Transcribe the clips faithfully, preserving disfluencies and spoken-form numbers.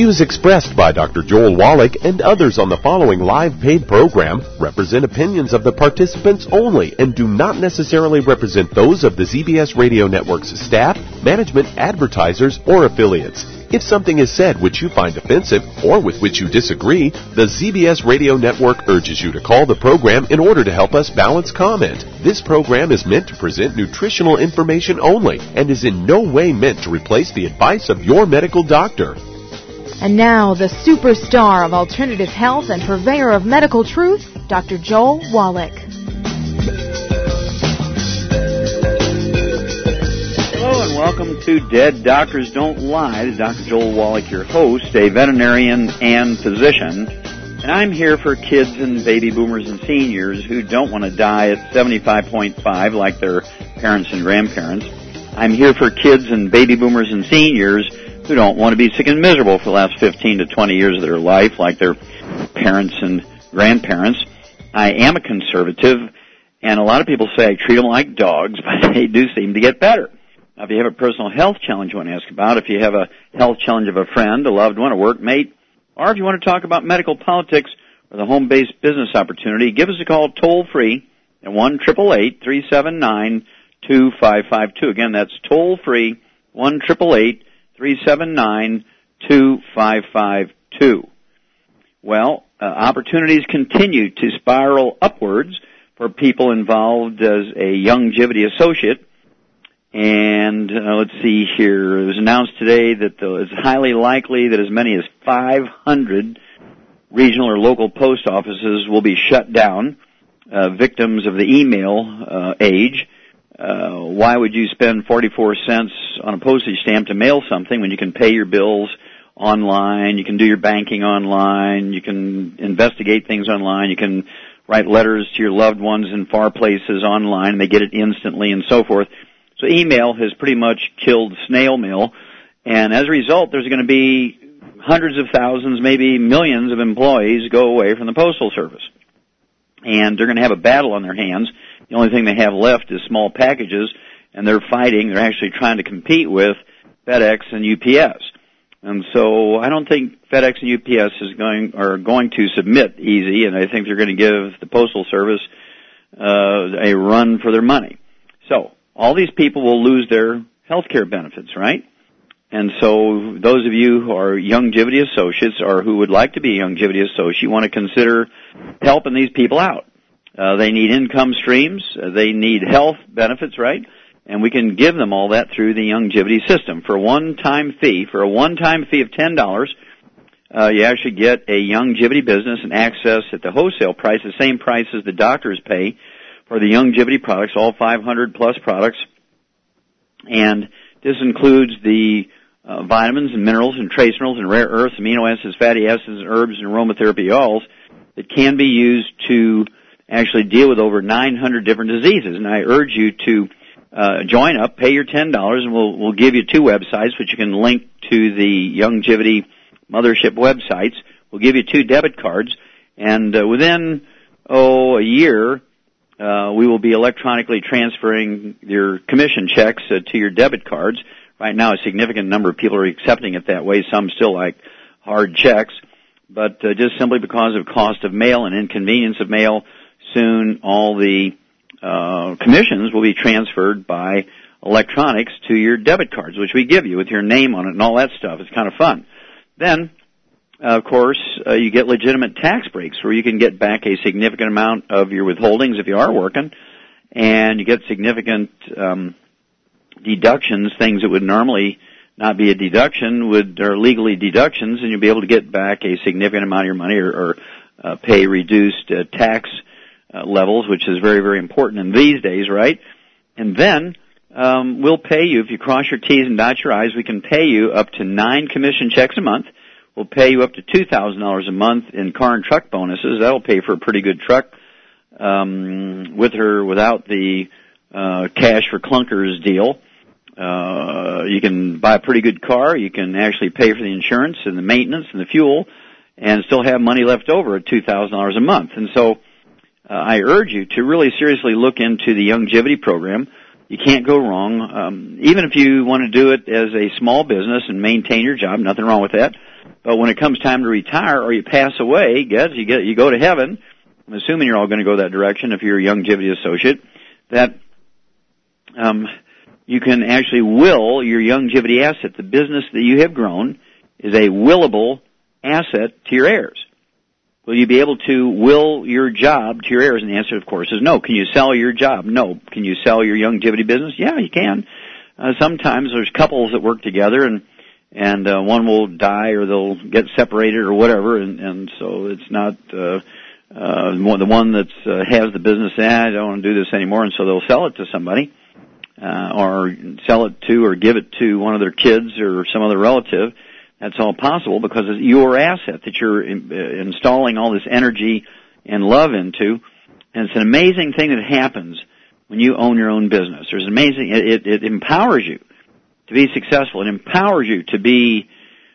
views expressed by Doctor Joel Wallach and others on the following live paid program represent opinions of the participants only and do not necessarily represent those of the Z B S Radio Network's staff, management, advertisers, or affiliates. If something is said which you find offensive or with which you disagree, the Z B S Radio Network urges you to call the program in order to help us balance comment. This program is meant to present nutritional information only and is in no way meant to replace the advice of your medical doctor. And now, the superstar of alternative health and purveyor of medical truth, Doctor Joel Wallach. Hello and welcome to Dead Doctors Don't Lie. This is Doctor Joel Wallach, your host, a veterinarian and physician. And I'm here for kids and baby boomers and seniors who don't want to die at seventy-five point five like their parents and grandparents. I'm here for kids and baby boomers and seniors who don't want to be sick and miserable for the last fifteen to twenty years of their life like their parents and grandparents. I am a conservative, and a lot of people say I treat them like dogs, but they do seem to get better. Now, if you have a personal health challenge you want to ask about, if you have a health challenge of a friend, a loved one, a workmate, or if you want to talk about medical politics or the home-based business opportunity, give us a call toll-free at one eight eight eight, three seven nine, two five five two. Again, that's toll-free, one eight eight eight, three seven nine, two five five two. Well, uh, opportunities continue to spiral upwards for people involved as a Youngevity associate. And uh, let's see here. It was announced today that uh, it's highly likely that as many as five hundred regional or local post offices will be shut down, uh, victims of the email uh, age. Uh, why would you spend forty-four cents on a postage stamp to mail something when you can pay your bills online, you can do your banking online, you can investigate things online, you can write letters to your loved ones in far places online, and they get it instantly and so forth. So email has pretty much killed snail mail, and as a result, there's going to be hundreds of thousands, maybe millions of employees go away from the Postal Service. And they're going to have a battle on their hands. The only thing they have left is small packages, and they're fighting. They're actually trying to compete with FedEx and U P S. And so I don't think FedEx and U P S is going are going to submit easy, and I think they're going to give the Postal Service uh, a run for their money. So all these people will lose their health care benefits, right? And so those of you who are Youngevity associates or who would like to be a Youngevity associate, you want to consider helping these people out. Uh, they need income streams. Uh, they need health benefits, right? And we can give them all that through the Youngevity system. For a one-time fee, for a one-time fee of ten dollars, uh, you actually get a Youngevity business and access at the wholesale price, the same price as the doctors pay for the Youngevity products, all five hundred plus products. And this includes the uh, vitamins and minerals and trace minerals and rare earths, amino acids, fatty acids, herbs, and aromatherapy oils that can be used to actually deal with over nine hundred different diseases. And I urge you to uh, join up, pay your ten dollars, and we'll, we'll give you two websites, which you can link to the Youngevity mothership websites. We'll give you two debit cards, and uh, within, oh, a year, uh, we will be electronically transferring your commission checks uh, to your debit cards. Right now, a significant number of people are accepting it that way. Some still like hard checks, but uh, just simply because of cost of mail and inconvenience of mail, soon all the uh, commissions will be transferred by electronics to your debit cards, which we give you with your name on it and all that stuff. It's kind of fun. Then, uh, of course, uh, you get legitimate tax breaks where you can get back a significant amount of your withholdings if you are working, and you get significant um, deductions, things that would normally not be a deduction would are legally deductions, and you'll be able to get back a significant amount of your money or, or uh, pay reduced uh, tax uh, levels, which is very, very important in these days, right? And then um, we'll pay you, if you cross your T's and dot your I's, we can pay you up to nine commission checks a month. We'll pay you up to two thousand dollars a month in car and truck bonuses. That'll pay for a pretty good truck um, with or without the uh, cash for clunkers deal. Uh, you can buy a pretty good car. You can actually pay for the insurance and the maintenance and the fuel and still have money left over at two thousand dollars a month. And so uh, I urge you to really seriously look into the Youngevity program. You can't go wrong. Um, even if you want to do it as a small business and maintain your job, nothing wrong with that. But when it comes time to retire or you pass away, guess you get you go to heaven. I'm assuming you're all going to go that direction if you're a Youngevity associate. That um, you can actually will your Youngevity asset. The business that you have grown is a willable asset to your heirs. Will you be able to will your job to your heirs? And the answer, of course, is no. Can you sell your job? No. Can you sell your Youngevity business? Yeah, you can. Uh, sometimes there's couples that work together, and and uh, one will die or they'll get separated or whatever, and, and so it's not uh, uh, the one that uh, has the business. Eh, I don't want to do this anymore, and so they'll sell it to somebody, uh, or sell it to or give it to one of their kids or some other relative. That's all possible because it's your asset that you're in, uh, installing all this energy and love into, and it's an amazing thing that happens when you own your own business. There's amazing. It, it empowers you to be successful. It empowers you to be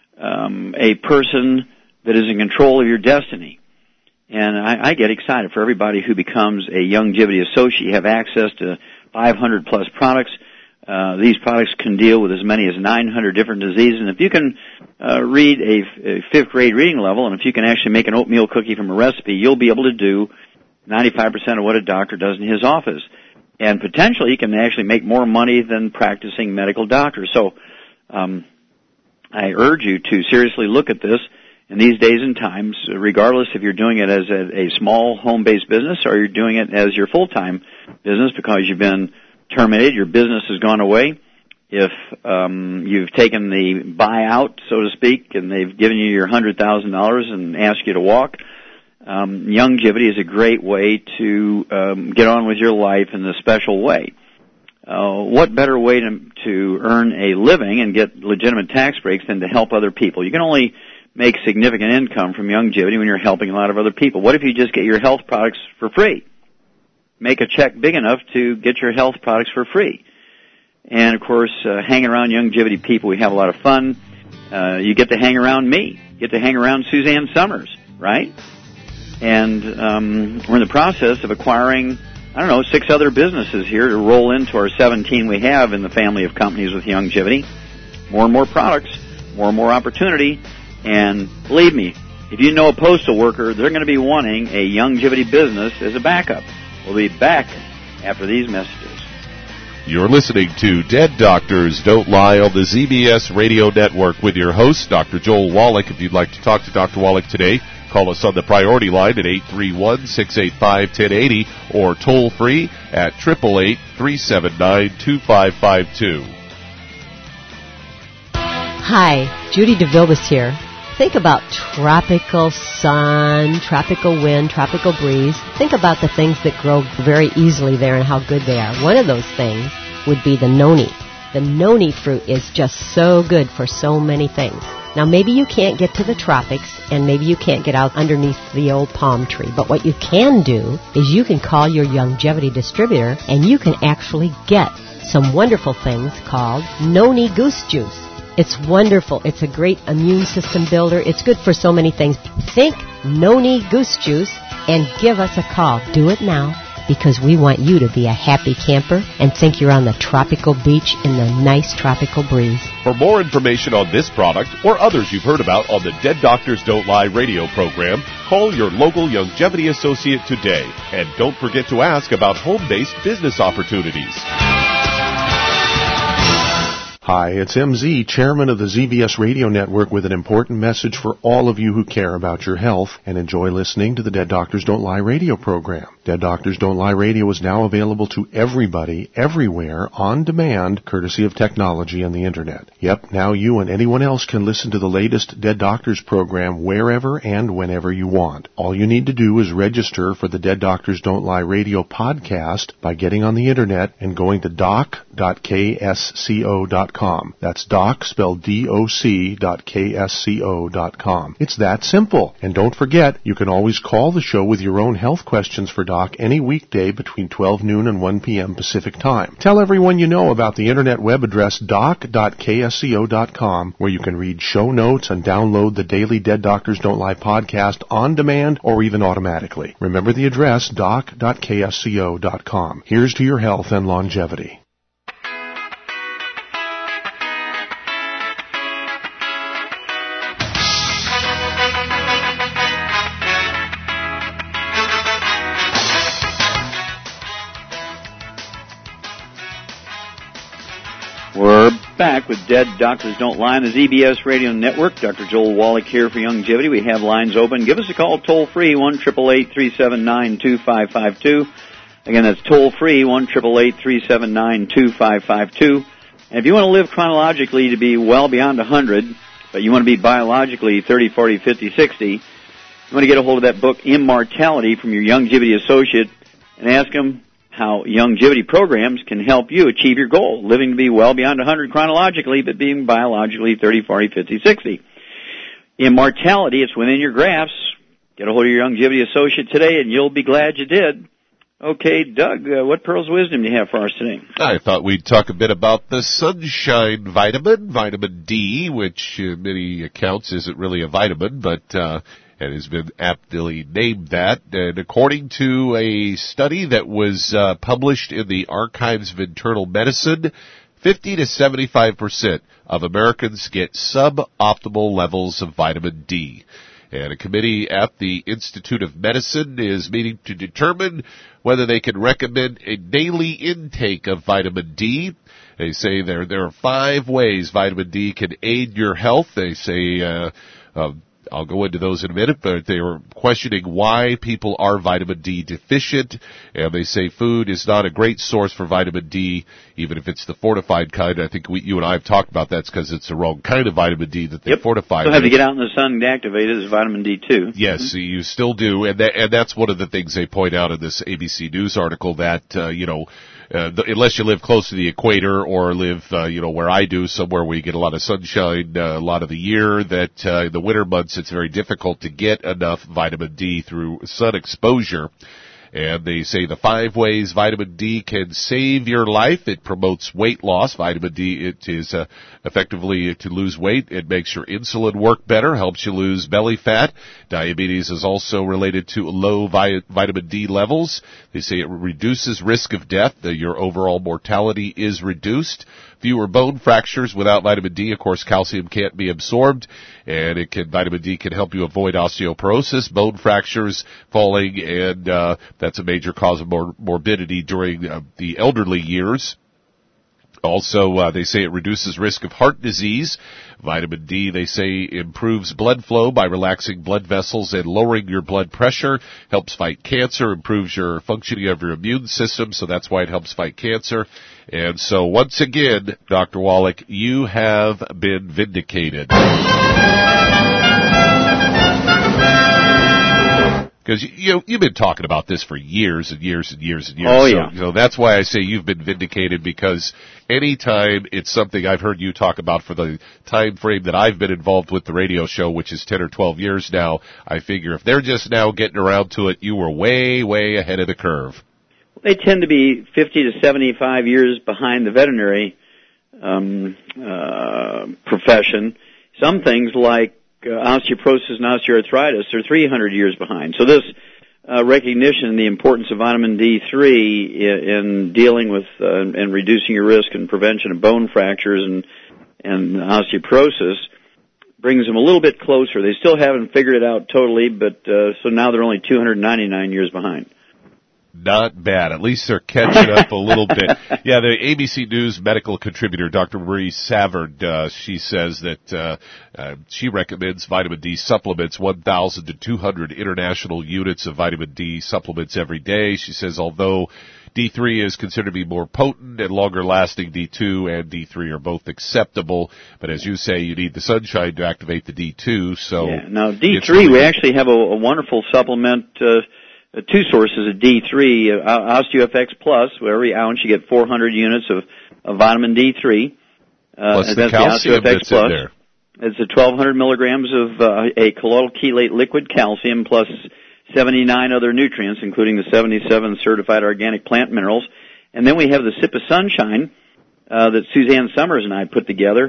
um, a person that is in control of your destiny. And I, I get excited for everybody who becomes a Youngevity associate. You have access to five hundred plus products. Uh, these products can deal with as many as nine hundred different diseases. And if you can uh, read a, a fifth grade reading level, and if you can actually make an oatmeal cookie from a recipe, you'll be able to do ninety-five percent of what a doctor does in his office. And potentially you can actually make more money than practicing medical doctors. So um, I urge you to seriously look at this in these days and times, regardless if you're doing it as a, a small home-based business or you're doing it as your full-time business because you've been terminated, your business has gone away. If um, you've taken the buyout, so to speak, and they've given you your one hundred thousand dollars and asked you to walk, Um, Youngevity is a great way to um, get on with your life in a special way. Uh, what better way to, to earn a living and get legitimate tax breaks than to help other people? You can only make significant income from Youngevity when you're helping a lot of other people. What if you just get your health products for free? Make a check big enough to get your health products for free. And, of course, uh, hanging around Youngevity people, we have a lot of fun. Uh, you get to hang around me. You get to hang around Suzanne Summers, right? And um, we're in the process of acquiring, I don't know, six other businesses here to roll into our seventeen we have in the family of companies with Youngevity. More and more products, more and more opportunity. And believe me, if you know a postal worker, they're going to be wanting a Youngevity business as a backup. We'll be back after these messages. You're listening to Dead Doctors Don't Lie on the Z B S Radio Network with your host, Doctor Joel Wallach. If you'd like to talk to Doctor Wallach today, call us on the priority line at eight three one, six eight five, one zero eight zero or toll free at eight eight eight, three seven nine, two five five two. Hi, Judy DeVilbiss here. Think about tropical sun, tropical wind, tropical breeze. Think about the things that grow very easily there and how good they are. One of those things would be the noni. The noni fruit is just so good for so many things. Now, maybe you can't get to the tropics, and maybe you can't get out underneath the old palm tree, but what you can do is you can call your Youngevity distributor, and you can actually get some wonderful things called noni goose juice. It's wonderful. It's a great immune system builder. It's good for so many things. Think noni goose juice and give us a call. Do it now, because we want you to be a happy camper and think you're on the tropical beach in the nice tropical breeze. For more information on this product or others you've heard about on the Dead Doctors Don't Lie radio program, call your local Youngevity associate today. And don't forget to ask about home-based business opportunities. Hi, it's M Z, chairman of the Z B S Radio Network, with an important message for all of you who care about your health and enjoy listening to the Dead Doctors Don't Lie radio program. Dead Doctors Don't Lie radio is now available to everybody, everywhere, on demand, courtesy of technology and the Internet. Yep, now you and anyone else can listen to the latest Dead Doctors program wherever and whenever you want. All you need to do is register for the Dead Doctors Don't Lie radio podcast by getting on the Internet and going to doc dot k s c o dot com. That's doc, spelled D O C, dot K S C O dot com. It's that simple. And don't forget, you can always call the show with your own health questions for Doc any weekday between twelve noon and one p.m. Pacific Time. Tell everyone you know about the Internet web address doc dot k s c o dot com, where you can read show notes and download the daily Dead Doctors Don't Lie podcast on demand or even automatically. Remember the address, doc dot k s c o dot com. Here's to your health and longevity. We're back with Dead Doctors Don't Lie on the Z B S Radio Network. Doctor Joel Wallach here for Youngevity. We have lines open. Give us a call toll-free, one eight eight eight, three seven nine, two five five two. Again, that's toll-free, one eight eight eight, three seven nine, two five five two. And if you want to live chronologically to be well beyond one hundred, but you want to be biologically thirty, forty, fifty, sixty, you want to get a hold of that book, Immortality, from your Youngevity associate, and ask him how Youngevity programs can help you achieve your goal, living to be well beyond one hundred chronologically, but being biologically thirty, forty, fifty, sixty. Immortality, it's within your grasp. Get a hold of your Youngevity associate today, and you'll be glad you did. Okay, Doug, uh, what pearls of wisdom do you have for us today? I thought we'd talk a bit about the sunshine vitamin, vitamin D, which in many accounts isn't really a vitamin, but uh, it has been aptly named that. And according to a study that was uh, published in the Archives of Internal Medicine, fifty to seventy-five percent of Americans get suboptimal levels of vitamin D. And a committee at the Institute of Medicine is meeting to determine whether they can recommend a daily intake of vitamin D. They say there there are five ways vitamin D can aid your health. They say, uh, uh, I'll go into those in a minute, but they were questioning why people are vitamin D deficient. And they say food is not a great source for vitamin D, even if it's the fortified kind. I think we, you and I have talked about that's because it's the wrong kind of vitamin D that they yep. fortify. You'll have to get out in the sun to activate it as vitamin D two. Yes, mm-hmm. you still do. And, that, and that's one of the things they point out in this A B C News article that, uh, you know, Uh, the, unless you live close to the equator or live, uh, you know, where I do, somewhere where you get a lot of sunshine uh, a lot of the year, that uh, in the winter months it's very difficult to get enough vitamin D through sun exposure. And they say the five ways vitamin D can save your life. It promotes weight loss. Vitamin D, it is uh, effectively to lose weight. It makes your insulin work better, helps you lose belly fat. Diabetes is also related to low vi- vitamin D levels. They say it reduces risk of death. Uh, your overall mortality is reduced. Fewer bone fractures without vitamin D. Of course, calcium can't be absorbed, and it can vitamin D can help you avoid osteoporosis, bone fractures, falling, and uh, that's a major cause of mor- morbidity during uh, the elderly years. Also, uh, they say it reduces risk of heart disease. Vitamin D, they say, improves blood flow by relaxing blood vessels and lowering your blood pressure, helps fight cancer, improves your functioning of your immune system, so that's why it helps fight cancer. And so, once again, Doctor Wallach, you have been vindicated. Because you, you've been talking about this for years and years and years and years. Oh, yeah. So, so that's why I say you've been vindicated, because anytime it's something I've heard you talk about for the time frame that I've been involved with the radio show, which is ten or twelve years now, I figure if they're just now getting around to it, you were way, way ahead of the curve. They tend to be fifty to seventy-five years behind the veterinary um, uh, profession. Some things like Uh, osteoporosis and osteoarthritis are three hundred years behind. So this uh, recognition of the importance of vitamin D three in, in dealing with uh, and reducing your risk and prevention of bone fractures and, and osteoporosis brings them a little bit closer. They still haven't figured it out totally, but uh, so now they're only two hundred ninety-nine years behind. Not bad. At least they're catching up a little bit. Yeah, the A B C News medical contributor, Doctor Marie Savard, uh, she says that uh, uh, she recommends vitamin D supplements, one thousand to two hundred international units of vitamin D supplements every day. She says although D three is considered to be more potent and longer-lasting, D two and D three are both acceptable. But as you say, you need the sunshine to activate the D two. So yeah. Now, D three, really we actually have a, a wonderful supplement, uh, Uh, two sources of D three, uh, OsteoFX Plus, where every ounce you get four hundred units of, of vitamin D three. Uh, Plus the calcium the that's Plus. In there. It's a twelve hundred milligrams of uh, a colloidal chelate liquid calcium plus seventy-nine other nutrients, including the seventy-seven certified organic plant minerals. And then we have the Sip of Sunshine uh, that Suzanne Summers and I put together.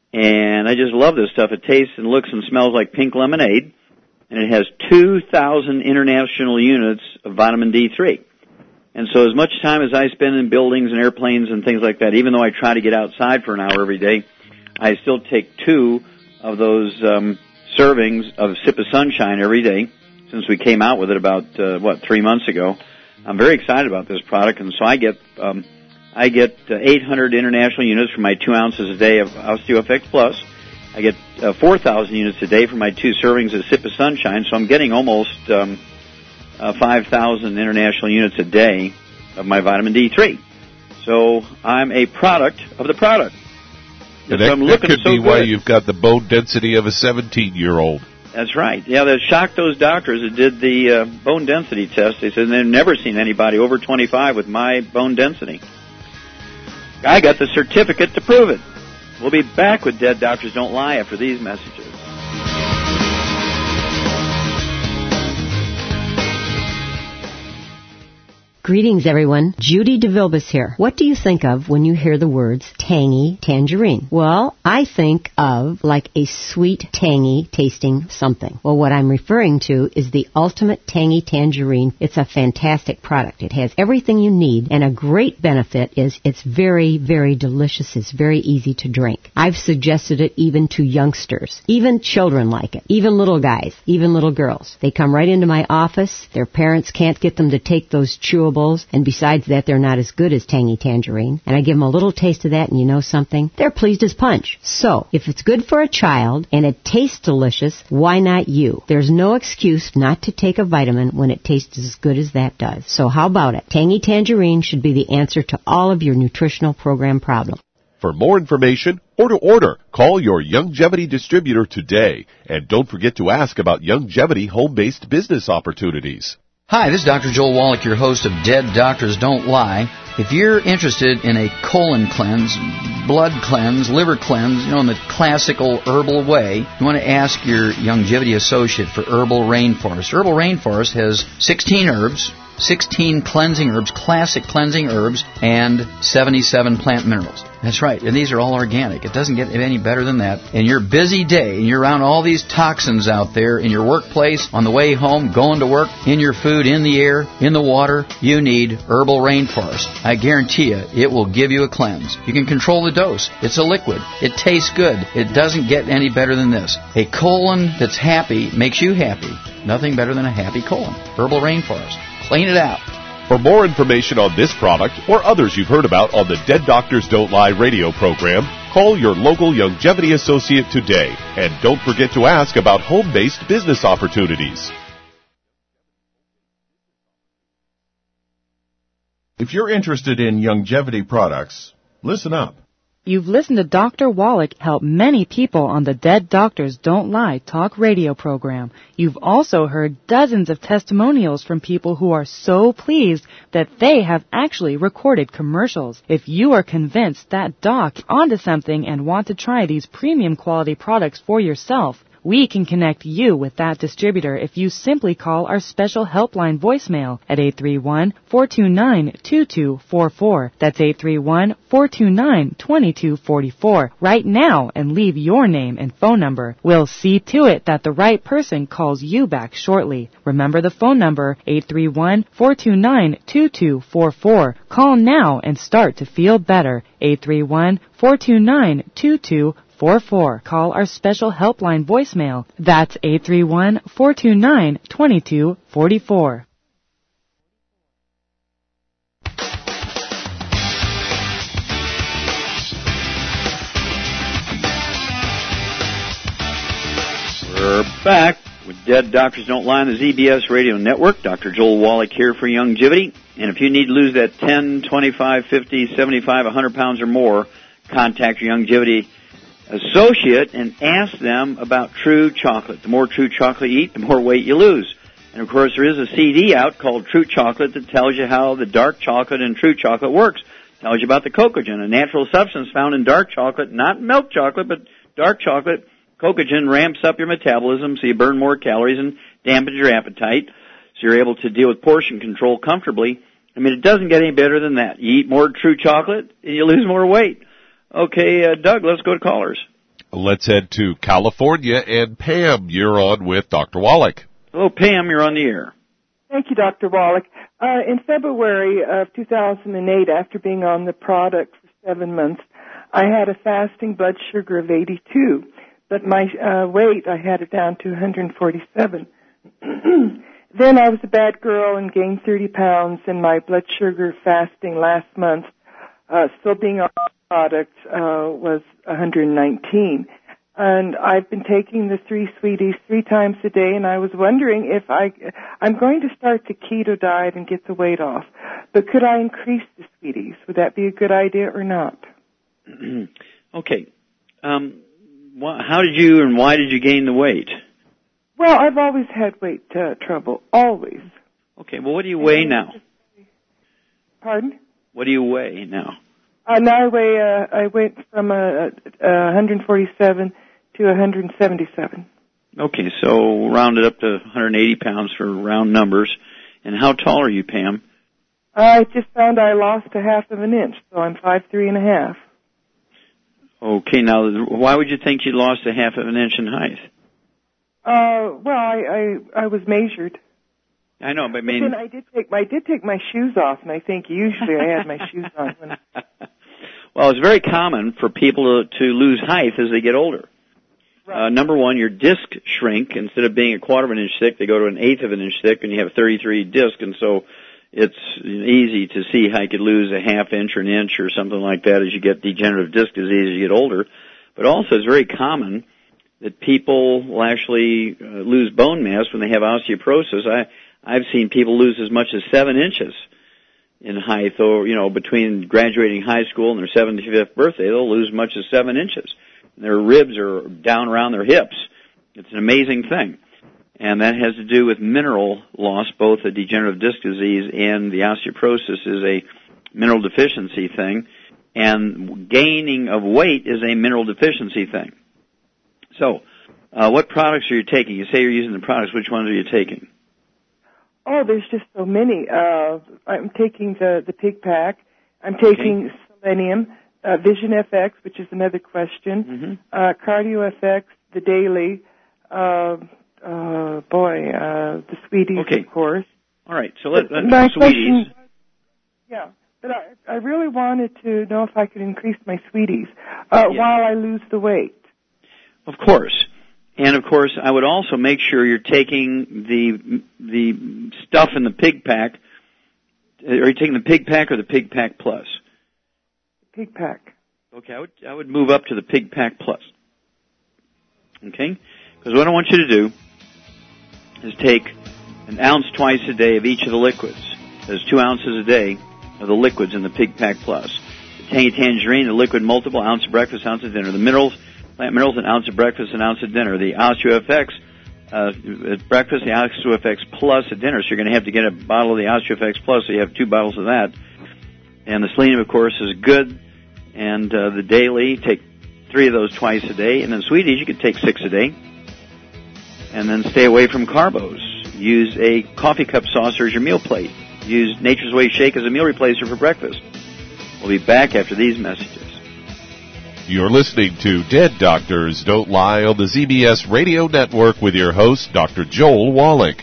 And I just love this stuff. It tastes and looks and smells like pink lemonade. And it has two thousand international units of vitamin D three. And so as much time as I spend in buildings and airplanes and things like that, even though I try to get outside for an hour every day, I still take two of those um, servings of Sip of Sunshine every day since we came out with it about, uh, what, three months ago. I'm very excited about this product, and so I get um, I get uh, eight hundred international units for my two ounces a day of OsteoFX Plus. I get uh, four thousand units a day for my two servings of Sip of Sunshine, so I'm getting almost um, uh, five thousand international units a day of my vitamin D three. So I'm a product of the product. And that, I'm that could so be good. why you've got the bone density of a seventeen-year-old. That's right. Yeah, that shocked those doctors that did the uh, bone density test. They said they've never seen anybody over twenty-five with my bone density. I got the certificate to prove it. We'll be back with Dead Doctors Don't Lie after these messages. Greetings, everyone. Judy DeVilbus here. What do you think of when you hear the words tangy tangerine? Well, I think of like a sweet, tangy tasting something. Well, what I'm referring to is the Ultimate Tangy Tangerine. It's a fantastic product. It has everything you need, and a great benefit is it's very, very delicious. It's very easy to drink. I've suggested it even to youngsters. Even children like it. Even little guys. Even little girls. They come right into my office. Their parents can't get them to take those chewable. And besides that, they're not as good as Tangy Tangerine. And I give them a little taste of that, and you know something? They're pleased as punch. So, if it's good for a child and it tastes delicious, why not you? There's no excuse not to take a vitamin when it tastes as good as that does. So how about it? Tangy Tangerine should be the answer to all of your nutritional program problems. For more information or to order, call your Youngevity distributor today. And don't forget to ask about Youngevity home-based business opportunities. Hi, this is Doctor Joel Wallach, your host of Dead Doctors Don't Lie. If you're interested in a colon cleanse, blood cleanse, liver cleanse, you know, in the classical herbal way, you want to ask your Youngevity associate for Herbal Rainforest. Herbal Rainforest has sixteen herbs, sixteen cleansing herbs, classic cleansing herbs, and seventy-seven plant minerals. That's right, and these are all organic. It doesn't get any better than that. In your busy day, and you're around all these toxins out there, in your workplace, on the way home, going to work, in your food, in the air, in the water, you need Herbal Rainforest. I guarantee you, it will give you a cleanse. You can control the dose. It's a liquid. It tastes good. It doesn't get any better than this. A colon that's happy makes you happy. Nothing better than a happy colon. Herbal Rainforest. Clean it out. For more information on this product or others you've heard about on the Dead Doctors Don't Lie radio program, call your local Youngevity associate today. And don't forget to ask about home-based business opportunities. If you're interested in Youngevity products, listen up. You've listened to Doctor Wallach help many people on the Dead Doctors Don't Lie talk radio program. You've also heard dozens of testimonials from people who are so pleased that they have actually recorded commercials. If you are convinced that doc onto something and want to try these premium quality products for yourself, we can connect you with that distributor if you simply call our special helpline voicemail at eight three one, four two nine, two two four four. That's eight three one, four two nine, two two four four. Right now and leave your name and phone number. We'll see to it that the right person calls you back shortly. Remember the phone number, eight three one, four two nine, two two four four. Call now and start to feel better. eight three one, four two nine, two two four four. Call our special helpline voicemail. That's eight three one, four two nine, two two four four. We're back with Dead Doctors Don't Lie on the Z B S Radio Network. Doctor Joel Wallach here for Youngevity. And if you need to lose that ten, twenty-five, fifty, seventy-five, one hundred pounds or more, contact your Youngevity associate and ask them about True Chocolate. The more True Chocolate you eat, the more weight you lose. And, of course, there is a C D out called True Chocolate that tells you how the dark chocolate and True Chocolate works. It tells you about the cocogen, a natural substance found in dark chocolate, not milk chocolate, but dark chocolate. Cocogen ramps up your metabolism so you burn more calories and dampens your appetite, so you're able to deal with portion control comfortably. I mean, it doesn't get any better than that. You eat more True Chocolate, and you lose more weight. Okay, uh, Doug, let's go to callers. Let's head to California, and Pam, you're on with Doctor Wallach. Hello, Pam, you're on the air. Thank you, Doctor Wallach. Uh, in February of two thousand eight, after being on the product for seven months, I had a fasting blood sugar of eighty-two, but my uh, weight, I had it down to one hundred forty-seven. Then I was a bad girl and gained thirty pounds, and my blood sugar fasting last month uh, still being on the product, uh, was one hundred nineteen. And I've been taking the three sweeties three times a day, and I was wondering if I, I'm going to start the keto diet and get the weight off, but could I increase the sweeties? Would that be a good idea or not? Okay. Um, wh- how did you and why did you gain the weight? Well, I've always had weight uh, trouble, always. Okay, well, what do you weigh now? Pardon? What do you weigh now? Uh, now I weigh, uh, I went from uh, uh, one hundred forty-seven to one hundred seventy-seven. Okay, so round it up to one hundred eighty pounds for round numbers. And how tall are you, Pam? I just found I lost a half of an inch, so I'm five three and a half. Okay, now why would you think you lost a half of an inch in height? Uh, well, I, I, I was measured. I know, but I But mean... then I did take, I did take my shoes off, and I think usually I had my shoes on. When Well, it's very common for people to, to lose height as they get older. Right. Uh, number one, your disc shrink. Instead of being a quarter of an inch thick, they go to an eighth of an inch thick, and you have a thirty-three disc, and so it's easy to see how you could lose a half inch or an inch or something like that as you get degenerative disc disease as you get older. But also, it's very common that people will actually uh, lose bone mass when they have osteoporosis. I, I've seen people lose as much as seven inches in height, or, you know, between graduating high school and their seventy-fifth birthday, they'll lose as much as seven inches. And their ribs are down around their hips. It's an amazing thing. And that has to do with mineral loss, both the degenerative disc disease and the osteoporosis is a mineral deficiency thing. And gaining of weight is a mineral deficiency thing. So, uh, what products are you taking? You say you're using the products. Which ones are you taking? Oh, there's just so many. Uh, I'm taking the, the Pig Pack. I'm taking okay. Selenium, uh, Vision F X, which is another question, mm-hmm. uh, Cardio F X, the Daily, uh, uh, boy, uh, the Sweeties, okay. of course. All right, so let, let's My Sweeties. Question, yeah, but I, I really wanted to know if I could increase my Sweeties uh, yeah. while I lose the weight. Of course. And, of course, I would also make sure you're taking the the stuff in the Pig Pack. Are you taking the Pig Pack or the Pig Pack Plus? Pig Pack. Okay, I would I would move up to the Pig Pack Plus. Okay? Because what I want you to do is take an ounce twice a day of each of the liquids. There's two ounces a day of the liquids in the Pig Pack Plus. The Tangy Tangerine, the liquid multiple, ounce of breakfast, ounce of dinner. The minerals, plant minerals, an ounce of breakfast, an ounce of dinner. The OsteoFX, uh, at breakfast, the OsteoFX Plus at dinner. So you're going to have to get a bottle of the OsteoFX Plus, so you have two bottles of that. And the selenium, of course, is good. And uh, the daily, take three of those twice a day. And then Sweeties, you could take six a day. And then stay away from carbos. Use a coffee cup saucer as your meal plate. Use Nature's Way Shake as a meal replacer for breakfast. We'll be back after these messages. You're listening to Dead Doctors Don't Lie on the Z B S Radio Network with your host, Doctor Joel Wallach.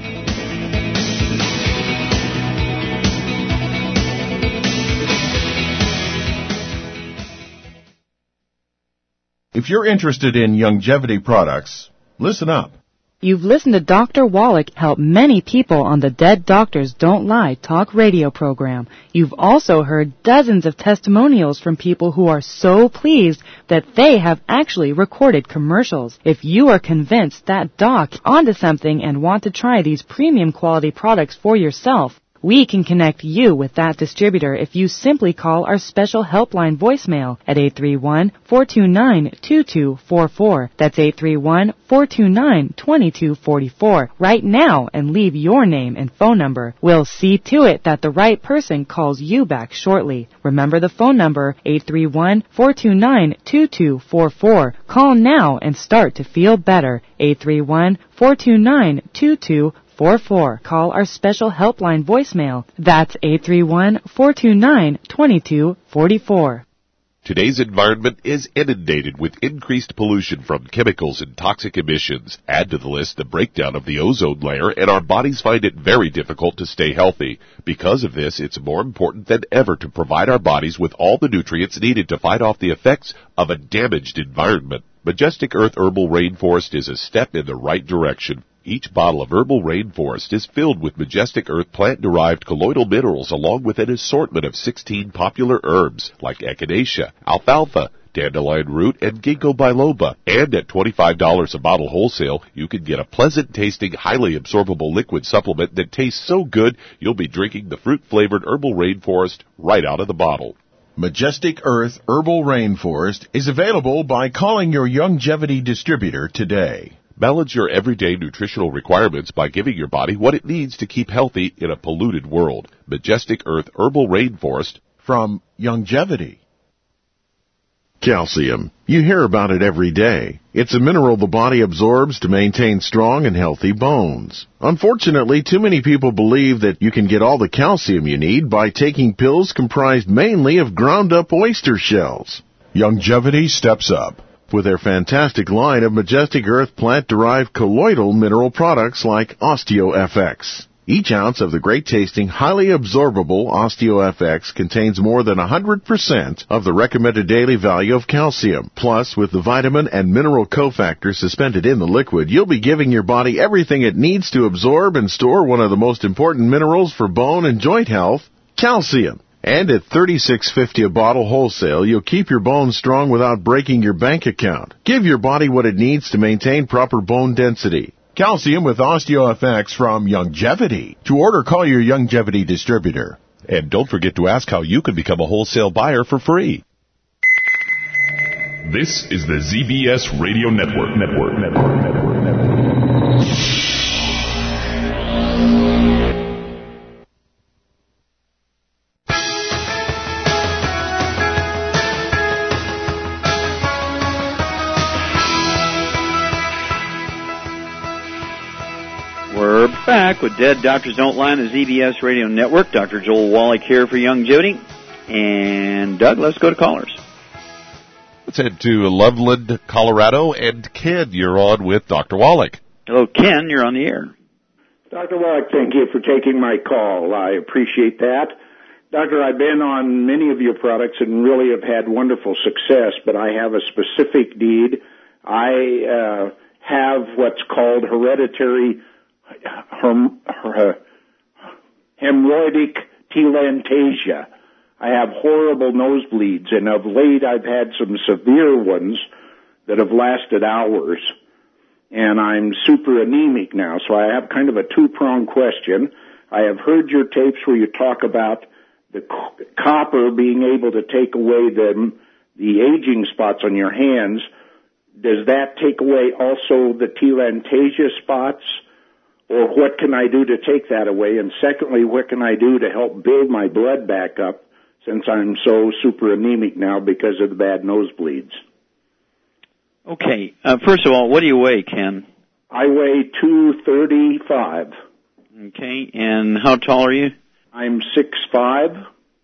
If you're interested in longevity products, listen up. You've listened to Doctor Wallach help many people on the Dead Doctors Don't Lie talk radio program. You've also heard dozens of testimonials from people who are so pleased that they have actually recorded commercials. If you are convinced that doc onto something and want to try these premium quality products for yourself, we can connect you with that distributor if you simply call our special helpline voicemail at eight three one, four two nine, two two four four. That's eight three one, four two nine, two two four four right now and leave your name and phone number. We'll see to it that the right person calls you back shortly. Remember the phone number, eight three one, four two nine, two two four four. Call now and start to feel better. eight three one, four two nine, two two four four four. Call our special helpline voicemail. That's eight three one, four two nine, two two four four. Today's environment is inundated with increased pollution from chemicals and toxic emissions. Add to the list the breakdown of the ozone layer, and our bodies find it very difficult to stay healthy. Because of this, it's more important than ever to provide our bodies with all the nutrients needed to fight off the effects of a damaged environment. Majestic Earth Herbal Rainforest is a step in the right direction. Each bottle of Herbal Rainforest is filled with Majestic Earth plant-derived colloidal minerals along with an assortment of sixteen popular herbs like echinacea, alfalfa, dandelion root, and ginkgo biloba. And at twenty-five dollars a bottle wholesale, you can get a pleasant-tasting, highly absorbable liquid supplement that tastes so good you'll be drinking the fruit-flavored Herbal Rainforest right out of the bottle. Majestic Earth Herbal Rainforest is available by calling your Youngevity distributor today. Balance your everyday nutritional requirements by giving your body what it needs to keep healthy in a polluted world. Majestic Earth Herbal Rainforest from Youngevity. Calcium. You hear about it every day. It's a mineral the body absorbs to maintain strong and healthy bones. Unfortunately, too many people believe that you can get all the calcium you need by taking pills comprised mainly of ground-up oyster shells. Youngevity steps up with their fantastic line of Majestic Earth plant-derived colloidal mineral products like OsteoFX. Each ounce of the great-tasting, highly absorbable OsteoFX contains more than one hundred percent of the recommended daily value of calcium. Plus, with the vitamin and mineral cofactors suspended in the liquid, you'll be giving your body everything it needs to absorb and store one of the most important minerals for bone and joint health, calcium. And at thirty-six fifty a bottle wholesale, you'll keep your bones strong without breaking your bank account. Give your body what it needs to maintain proper bone density. Calcium with OsteoFX from Youngevity. To order, call your Youngevity distributor. And don't forget to ask how you can become a wholesale buyer for free. This is the Z B S Radio Network. Network. Network. Network. Network. We're back with Dead Doctors Don't Lie on the Z B S Radio Network. Doctor Joel Wallach here for Youngevity. And, Doug, let's go to callers. Let's head to Loveland, Colorado. And, Ken, you're on with Doctor Wallach. Hello, Ken. You're on the air. Doctor Wallach, thank you for taking my call. I appreciate that. Doctor, I've been on many of your products and really have had wonderful success, but I have a specific need. I uh, have what's called hereditary Hem, her, hemorrhoidic telangiectasia. I have horrible nosebleeds, and of late I've had some severe ones that have lasted hours, and I'm super anemic now, so I have kind of a two-pronged question. I have heard your tapes where you talk about the copper being able to take away the, the aging spots on your hands. Does that take away also the telangiectasia spots? Or what can I do to take that away? And secondly, what can I do to help build my blood back up since I'm so super anemic now because of the bad nosebleeds? Okay. Uh, first of all, what do you weigh, Ken? I weigh two thirty-five. Okay. And how tall are you? I'm six five.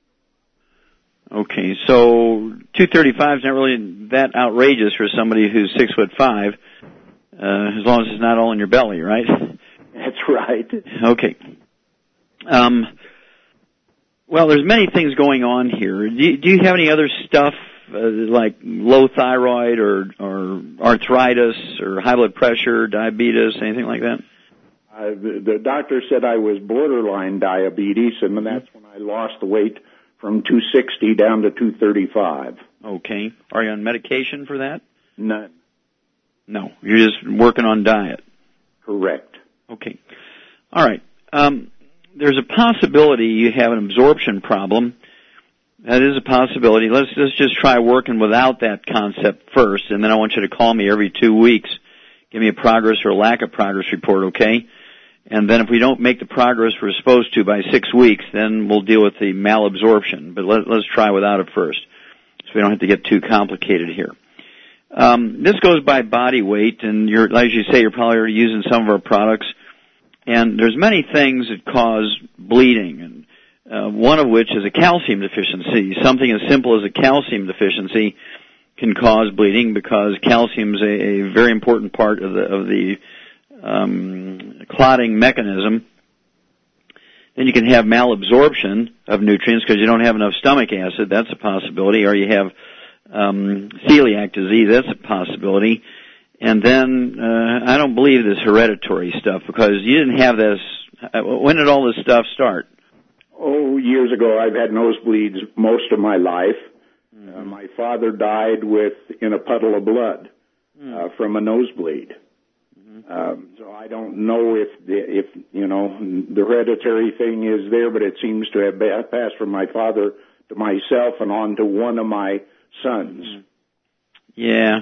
Okay. So two thirty-five is not really that outrageous for somebody who's six foot five, uh, as long as it's not all in your belly, right? That's right. Okay. Um, well, there's many things going on here. Do you, do you have any other stuff uh, like low thyroid or, or arthritis or high blood pressure, diabetes, anything like that? Uh, the, the doctor said I was borderline diabetes, and that's when I lost the weight from two sixty down to two thirty-five. Okay. Are you on medication for that? None. No. You're just working on diet? Correct. Okay. All right. Um, there's a possibility you have an absorption problem. That is a possibility. Let's, let's just try working without that concept first, and then I want you to call me every two weeks. Give me a progress or a lack of progress report, okay? And then if we don't make the progress we're supposed to by six weeks, then we'll deal with the malabsorption. But let, let's try without it first, so we don't have to get too complicated here. Um, this goes by body weight, and you're, as you say, you're probably already using some of our products. And there's many things that cause bleeding, and uh, one of which is a calcium deficiency. Something as simple as a calcium deficiency can cause bleeding because calcium is a, a very important part of the of the um, clotting mechanism. Then you can have malabsorption of nutrients because you don't have enough stomach acid. That's a possibility. Or you have um, celiac disease. That's a possibility. And then uh, I don't believe this hereditary stuff because you didn't have this. Uh, when did all this stuff start? Oh, years ago. I've had nosebleeds most of my life. Mm-hmm. Uh, my father died with in a puddle of blood mm-hmm. uh, from a nosebleed. Mm-hmm. Um, so I don't know if the, if you know the hereditary thing is there, but it seems to have passed from my father to myself and on to one of my sons. Mm-hmm. Yeah.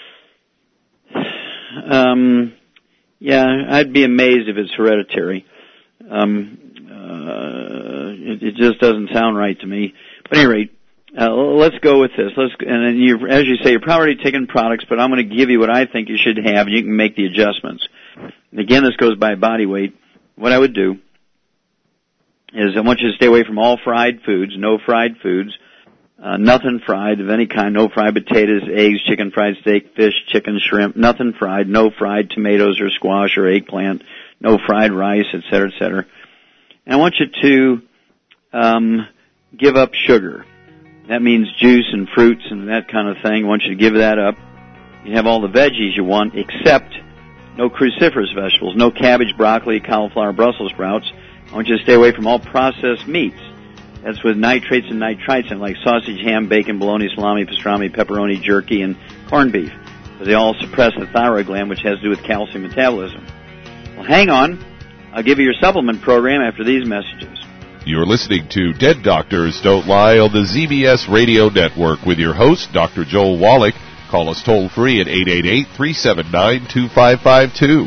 Um, yeah, I'd be amazed if it's hereditary. Um, uh, it, it just doesn't sound right to me. But at any rate, uh, let's go with this. Let's, and then you, as you say, you're probably taking products, but I'm going to give you what I think you should have, and you can make the adjustments. And again, this goes by body weight. What I would do is I want you to stay away from all fried foods, no fried foods. Uh, nothing fried of any kind, no fried potatoes, eggs, chicken, fried steak, fish, chicken, shrimp, nothing fried, no fried tomatoes or squash or eggplant, no fried rice, et cetera, et cetera. And I want you to um, give up sugar. That means juice and fruits and that kind of thing. I want you to give that up. You have all the veggies you want, except no cruciferous vegetables, no cabbage, broccoli, cauliflower, Brussels sprouts. I want you to stay away from all processed meats. That's with nitrates and nitrites in, like sausage, ham, bacon, bologna, salami, pastrami, pepperoni, jerky, and corned beef. Because they all suppress the thyroid gland, which has to do with calcium metabolism. Well, hang on. I'll give you your supplement program after these messages. You're listening to Dead Doctors Don't Lie on the Z B S Radio Network with your host, Doctor Joel Wallach. Call us toll-free at eight eight eight, three seven nine, two five five two.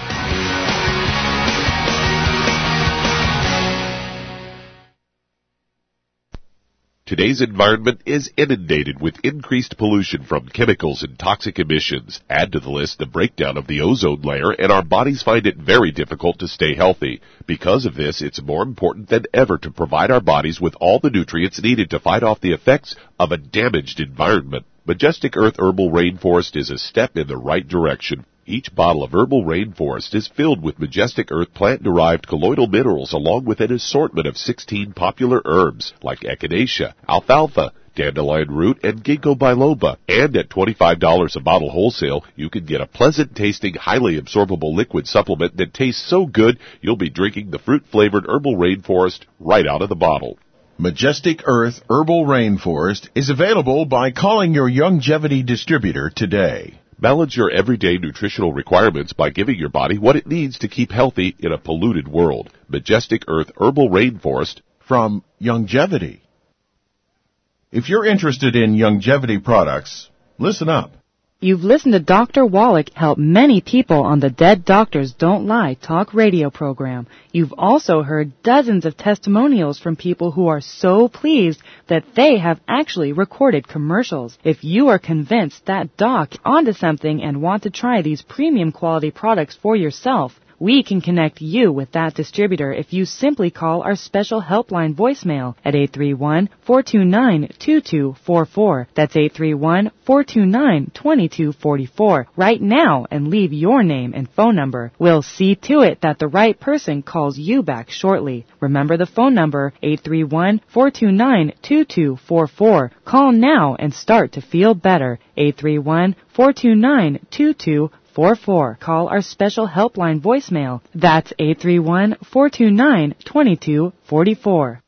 Today's environment is inundated with increased pollution from chemicals and toxic emissions. Add to the list the breakdown of the ozone layer, and our bodies find it very difficult to stay healthy. Because of this, it's more important than ever to provide our bodies with all the nutrients needed to fight off the effects of a damaged environment. Majestic Earth Herbal Rainforest is a step in the right direction. Each bottle of Herbal Rainforest is filled with Majestic Earth plant-derived colloidal minerals along with an assortment of sixteen popular herbs like echinacea, alfalfa, dandelion root, and ginkgo biloba. And at twenty-five dollars a bottle wholesale, you can get a pleasant-tasting, highly absorbable liquid supplement that tastes so good you'll be drinking the fruit-flavored Herbal Rainforest right out of the bottle. Majestic Earth Herbal Rainforest is available by calling your Youngevity distributor today. Balance your everyday nutritional requirements by giving your body what it needs to keep healthy in a polluted world. Majestic Earth Herbal Rainforest from Youngevity. If you're interested in Youngevity products, listen up. You've listened to Doctor Wallach help many people on the Dead Doctors Don't Lie talk radio program. You've also heard dozens of testimonials from people who are so pleased that they have actually recorded commercials. If you are convinced that Doc onto something and want to try these premium quality products for yourself, we can connect you with that distributor if you simply call our special helpline voicemail at eight three one, four two nine, two two four four. That's eight three one, four two nine, two two four four right now and leave your name and phone number. We'll see to it that the right person calls you back shortly. Remember the phone number, eight three one, four two nine, two two four four. Call now and start to feel better. eight three one, four two nine, two two four four. Call our special helpline voicemail. That's eight three one, four two nine, two two four four.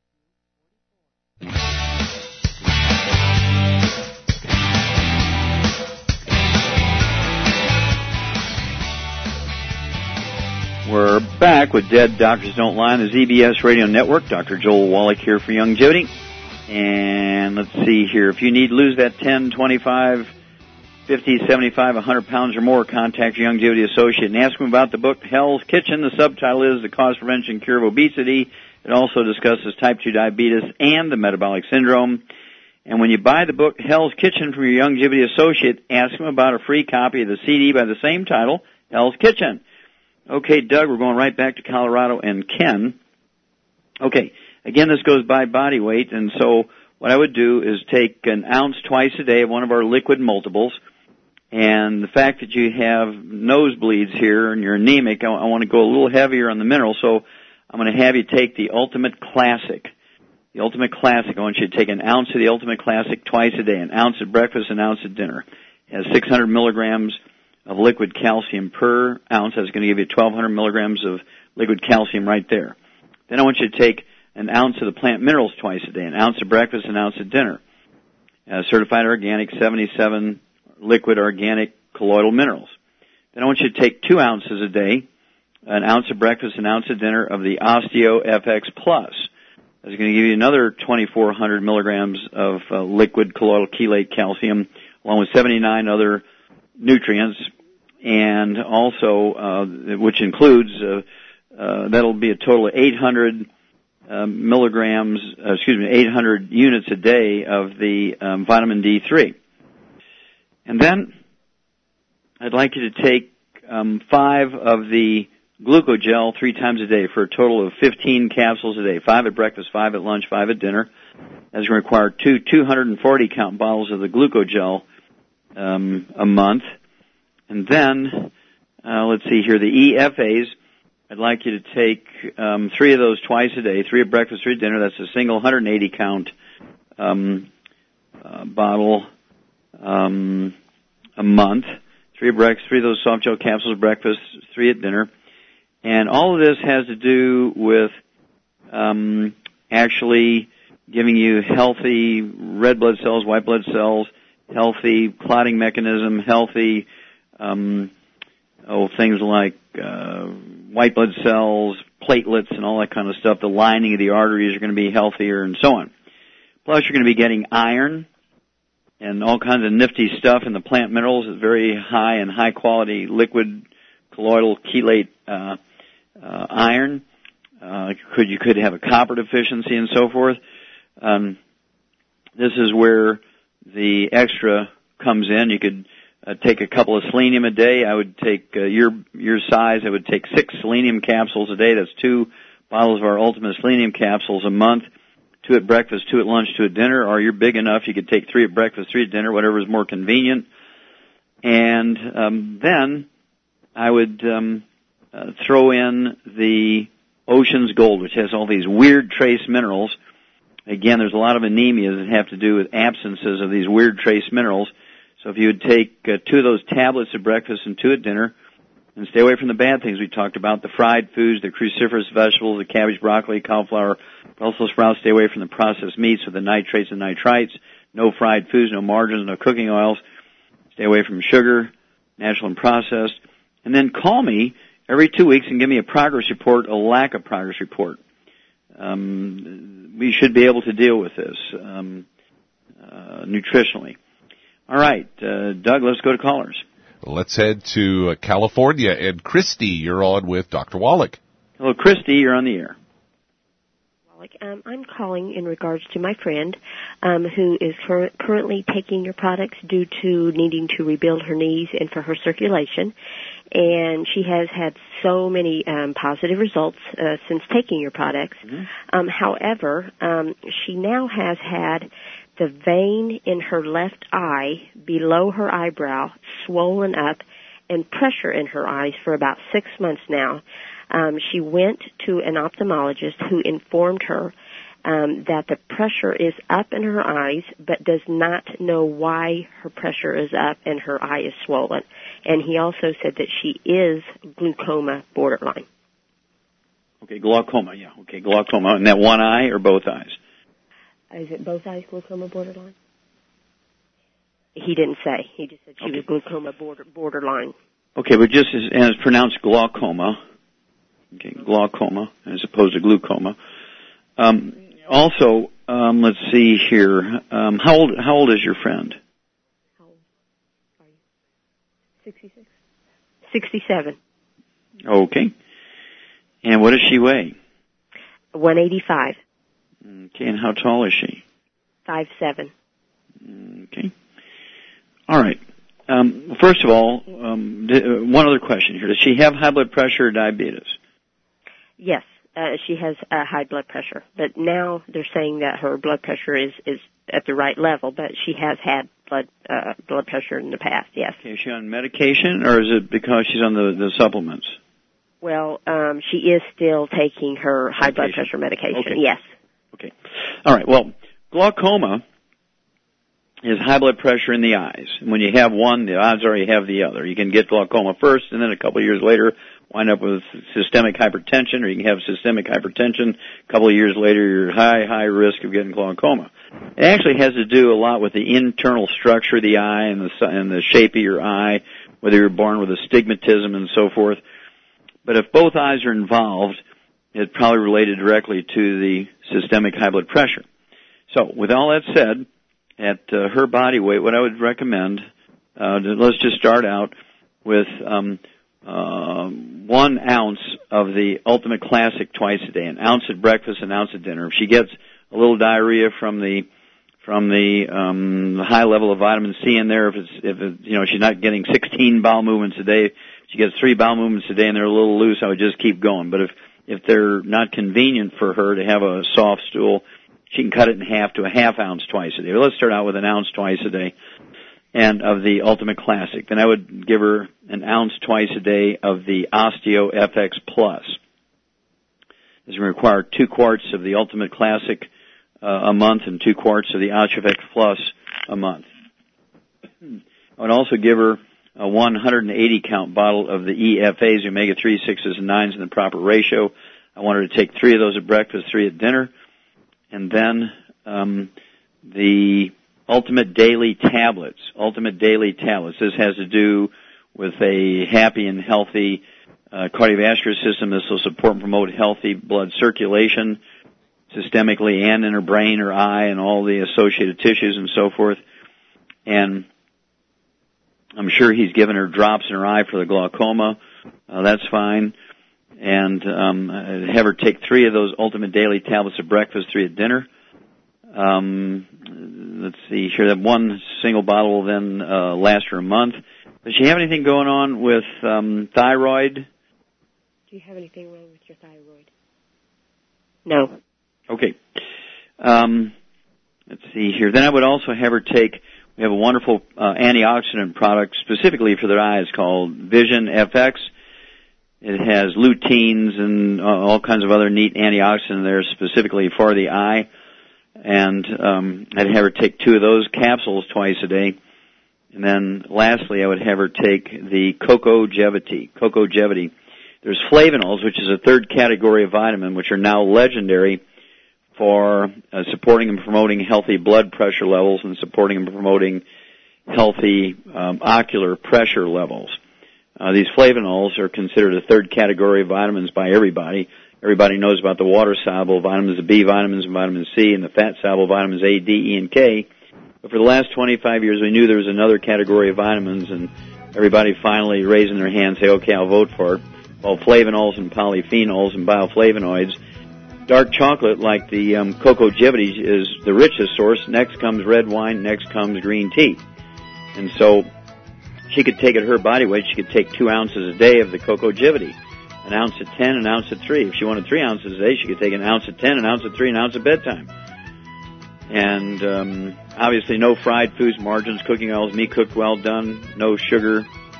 We're back with Dead Doctors Don't Lie on the Z B S Radio Network. Doctor Joel Wallach here for Youngevity. And let's see here. If you need to lose that ten, twenty-five, fifty, seventy-five, one hundred pounds or more, contact your Youngevity associate and ask them about the book Hell's Kitchen. The subtitle is The Cause, Prevention, Cure of Obesity. It also discusses type two diabetes and the metabolic syndrome. And when you buy the book Hell's Kitchen from your Youngevity associate, ask them about a free copy of the C D by the same title, Hell's Kitchen. Okay, Doug, we're going right back to Colorado and Ken. Okay, again, this goes by body weight, and so what I would do is take an ounce twice a day of one of our liquid multiples, and the fact that you have nosebleeds here and you're anemic, I, I want to go a little heavier on the mineral, so I'm going to have you take the Ultimate Classic. The Ultimate Classic, I want you to take an ounce of the Ultimate Classic twice a day, an ounce at breakfast, an ounce at dinner. It has six hundred milligrams of liquid calcium per ounce. That's going to give you twelve hundred milligrams of liquid calcium right there. Then I want you to take an ounce of the plant minerals twice a day, an ounce at breakfast, an ounce at dinner. Uh, certified organic, seventy-seven liquid organic colloidal minerals. Then I want you to take two ounces a day, an ounce at breakfast, an ounce at dinner of the Osteo F X Plus. That's going to give you another twenty-four hundred milligrams of uh, liquid colloidal chelate calcium, along with seventy-nine other nutrients, and also, uh, which includes, uh, uh, that'll be a total of eight hundred uh, milligrams, uh, excuse me, eight hundred units a day of the um, vitamin D three. And then I'd like you to take um, five of the glucogel three times a day for a total of fifteen capsules a day, five at breakfast, five at lunch, five at dinner. That's going to require two two hundred forty count bottles of the glucogel um, a month. And then, uh, let's see here, the E F As, I'd like you to take um, three of those twice a day, three at breakfast, three at dinner. That's a single one hundred eighty count um, uh, bottle um, a month. Three at breakfast, three of those soft gel capsules at breakfast, three at dinner. And all of this has to do with um, actually giving you healthy red blood cells, white blood cells, healthy clotting mechanism, healthy um, oh things like uh, white blood cells, platelets, and all that kind of stuff. The lining of the arteries are going to be healthier, and so on. Plus, you're going to be getting iron and all kinds of nifty stuff in the plant minerals. It's very high and high quality liquid colloidal chelate uh, uh, iron. Uh, could you could have a copper deficiency and so forth. Um, this is where the extra comes in. You could uh, take a couple of selenium a day. I would take uh, your your size. I would take six selenium capsules a day. That's two bottles of our Ultimate Selenium capsules a month. Two at breakfast, two at lunch, two at dinner. Or you're big enough, you could take three at breakfast, three at dinner, whatever is more convenient. And um, then I would um, uh, throw in the Ocean's Gold, which has all these weird trace minerals. Again, there's a lot of anemias that have to do with absences of these weird trace minerals. So if you would take uh, two of those tablets at breakfast and two at dinner, and stay away from the bad things we talked about, the fried foods, the cruciferous vegetables, the cabbage, broccoli, cauliflower, Brussels sprouts. Stay away from the processed meats with the nitrates and nitrites. No fried foods, no margarines, no cooking oils. Stay away from sugar, natural and processed. And then call me every two weeks and give me a progress report, a lack of progress report. Um, we should be able to deal with this um, uh, nutritionally. All right, uh, Doug, let's go to callers. Let's head to uh, California. And Christy, you're on with Doctor Wallach. Hello, Christy. You're on the air. Wallach, um, I'm calling in regards to my friend um, who is cur- currently taking your products due to needing to rebuild her knees and for her circulation. And she has had so many um, positive results uh, since taking your products. Mm-hmm. Um, however, um, she now has had the vein in her left eye below her eyebrow swollen up and pressure in her eyes for about six months now. Um, she went to an ophthalmologist who informed her um, that the pressure is up in her eyes but does not know why her pressure is up and her eye is swollen. And he also said that she is glaucoma borderline. Okay, glaucoma, yeah. Okay, glaucoma. And that one eye or both eyes? Is it both eyes glaucoma borderline? He didn't say. He just said she okay. was glaucoma border, borderline. Okay, but just as, and it's pronounced glaucoma. Okay, glaucoma as opposed to glaucoma. Um, also, um, let's see here. Um, how old? How old is your friend? How old are you? Sixty-six. Sixty-seven. Okay. And what does she weigh? One eighty-five. Okay, and how tall is she? Five seven. Okay. All right. Um, first of all, um, th- uh, one other question here. Does she have high blood pressure or diabetes? Yes, uh, she has uh, high blood pressure. But now they're saying that her blood pressure is, is at the right level, but she has had blood uh, blood pressure in the past, yes. Okay, is she on medication, or is it because she's on the, the supplements? Well, um, she is still taking her high medication. blood pressure medication, okay. yes. Okay. All right. Well, glaucoma is high blood pressure in the eyes. And when you have one, the odds are you have the other. You can get glaucoma first, and then a couple of years later wind up with systemic hypertension, or you can have systemic hypertension. A couple of years later, you're high, high risk of getting glaucoma. It actually has to do a lot with the internal structure of the eye and the, and the shape of your eye, whether you're born with astigmatism and so forth. But if both eyes are involved, it's probably related directly to the systemic high blood pressure. So with all that said, at uh, her body weight, what I would recommend, uh, let's just start out with um, uh, one ounce of the Ultimate Classic twice a day, an ounce at breakfast, an ounce at dinner. If she gets a little diarrhea from the from the um, high level of vitamin C in there, if it's if it, you know she's not getting sixteen bowel movements a day, she gets three bowel movements a day and they're a little loose, I would just keep going. But if if they're not convenient for her to have a soft stool, she can cut it in half to a half ounce twice a day. But let's start out with an ounce twice a day, and of the Ultimate Classic. Then I would give her an ounce twice a day of the Osteo F X Plus. This will require two quarts of the Ultimate Classic uh, a month and two quarts of the Osteo F X Plus a month. I would also give her a one hundred eighty count bottle of the E F As, the omega three, sixes, and nines in the proper ratio. I want her to take three of those at breakfast, three at dinner. And then um, the Ultimate Daily Tablets. Ultimate Daily Tablets. This has to do with a happy and healthy uh, cardiovascular system. This will support and promote healthy blood circulation systemically and in her brain, her eye, and all the associated tissues and so forth. And I'm sure he's given her drops in her eye for the glaucoma. Uh, that's fine. And um, have her take three of those Ultimate Daily Tablets at breakfast, three at dinner. Um, let's see here. That one single bottle will then uh, last her a month. Does she have anything going on with um, thyroid? Do you have anything wrong with your thyroid? No. Okay. Um, let's see here. Then I would also have her take, we have a wonderful uh, antioxidant product specifically for their eyes called Vision F X. It has luteins and uh, all kinds of other neat antioxidants there specifically for the eye. And um, I'd have her take two of those capsules twice a day. And then lastly, I would have her take the Cocogevity. Cocogevity. There's flavonols, which is a third category of vitamin, which are now legendary for uh, supporting and promoting healthy blood pressure levels and supporting and promoting healthy um, ocular pressure levels. Uh, these flavonols are considered a third category of vitamins by everybody. Everybody knows about the water-soluble vitamins, the B vitamins and vitamin C, and the fat-soluble vitamins A, D, E, and K. But for the last twenty-five years, we knew there was another category of vitamins, and everybody finally raising their hand say, okay, I'll vote for it. Well, flavonols and polyphenols and bioflavonoids. Dark chocolate, like the um, Cocogevity, is the richest source. Next comes red wine. Next comes green tea. And so she could take at her body weight, she could take two ounces a day of the Cocogevity. An ounce at ten, an ounce at three. If she wanted three ounces a day, she could take an ounce at ten, an ounce at three, an ounce at bedtime. And um, obviously no fried foods, margarines, cooking oils, meat cooked well done, no sugar.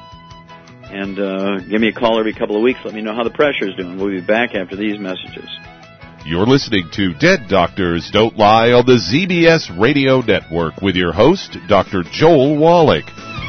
And uh, give me a call every couple of weeks. Let me know how the pressure is doing. We'll be back after these messages. You're listening to Dead Doctors Don't Lie on the Z B S Radio Network with your host, Doctor Joel Wallach.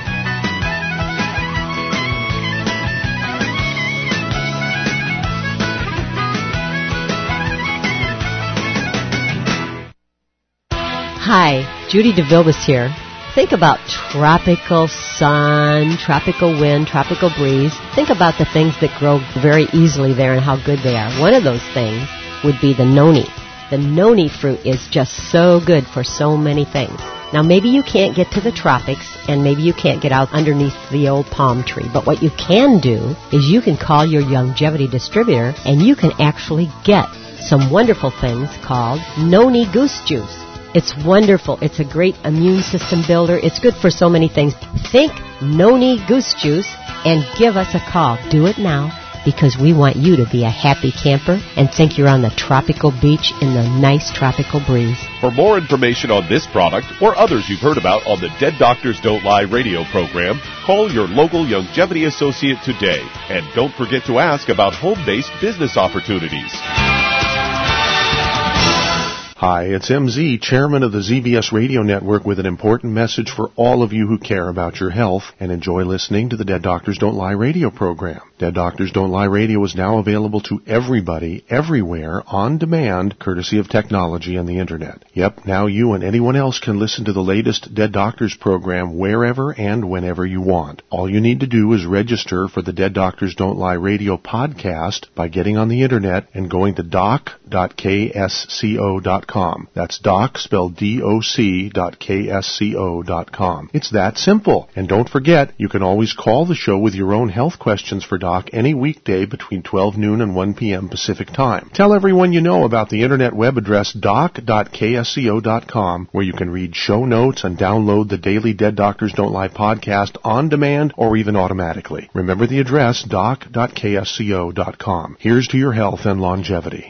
Hi, Judy DeVilbiss here. Think about tropical sun, tropical wind, tropical breeze. Think about the things that grow very easily there and how good they are. One of those things would be the noni. The noni fruit is just so good for so many things. Now, maybe you can't get to the tropics, and maybe you can't get out underneath the old palm tree, but what you can do is you can call your longevity distributor, and you can actually get some wonderful things called noni goose juice. It's wonderful. It's a great immune system builder. It's good for so many things. Think noni goose juice and give us a call. Do it now, because we want you to be a happy camper and think you're on the tropical beach in the nice tropical breeze. For more information on this product or others you've heard about on the Dead Doctors Don't Lie radio program, call your local longevity associate today. And don't forget to ask about home-based business opportunities. Hi, it's M Z, Chairman of the Z B S Radio Network, with an important message for all of you who care about your health and enjoy listening to the Dead Doctors Don't Lie radio program. Dead Doctors Don't Lie radio is now available to everybody, everywhere, on demand, courtesy of technology and the Internet. Yep, now you and anyone else can listen to the latest Dead Doctors program wherever and whenever you want. All you need to do is register for the Dead Doctors Don't Lie radio podcast by getting on the Internet and going to doc dot k s c o dot com. That's doc, spelled D O C, dot K S C O dot com. It's that simple. And don't forget, you can always call the show with your own health questions for Doc any weekday between twelve noon and one p.m. Pacific Time. Tell everyone you know about the Internet web address doc dot k s c o dot com, where you can read show notes and download the daily Dead Doctors Don't Lie podcast on demand or even automatically. Remember the address, doc dot k s c o dot com. Here's to your health and longevity.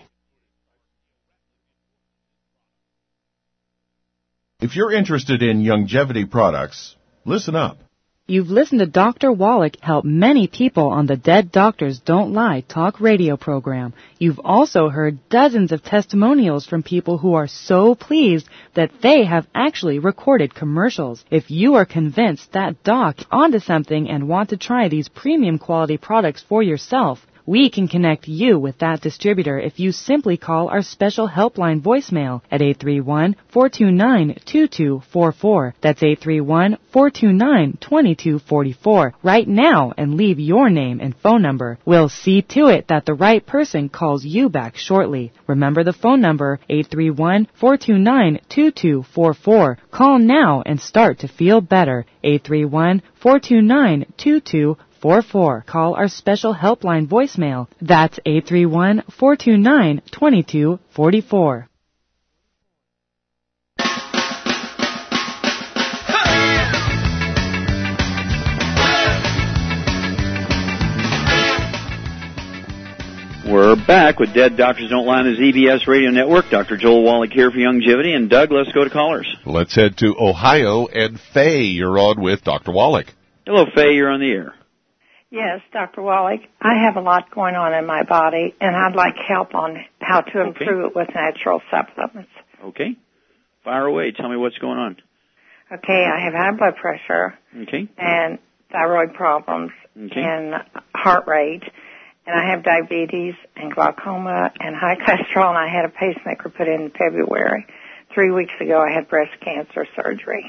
If you're interested in longevity products, listen up. You've listened to Doctor Wallach help many people on the Dead Doctors Don't Lie talk radio program. You've also heard dozens of testimonials from people who are so pleased that they have actually recorded commercials. If you are convinced that Doc is onto something and want to try these premium quality products for yourself, we can connect you with that distributor if you simply call our special helpline voicemail at eight three one, four two nine, two two four four. That's eight three one, four two nine, two two four four right now and leave your name and phone number. We'll see to it that the right person calls you back shortly. Remember the phone number, eight three one, four two nine, two two four four. Call now and start to feel better. eight three one, four two nine, two two four four four. Call our special helpline voicemail. That's eight three one, four two nine, two two four four. We're back with Dead Doctors Don't Lie on the Z B S Radio Network. Doctor Joel Wallach here for Longevity. And Doug, let's go to callers. Let's head to Ohio. And Faye, you're on with Doctor Wallach. Hello, Faye. You're on the air. Yes, Doctor Wallach. I have a lot going on in my body, and I'd like help on how to improve okay. it with natural supplements. Okay. Fire away. Tell me what's going on. Okay, I have high blood pressure. Okay. And thyroid problems okay. and heart rate. And I have diabetes and glaucoma and high cholesterol, and I had a pacemaker put in in February. Three weeks ago, I had breast cancer surgery.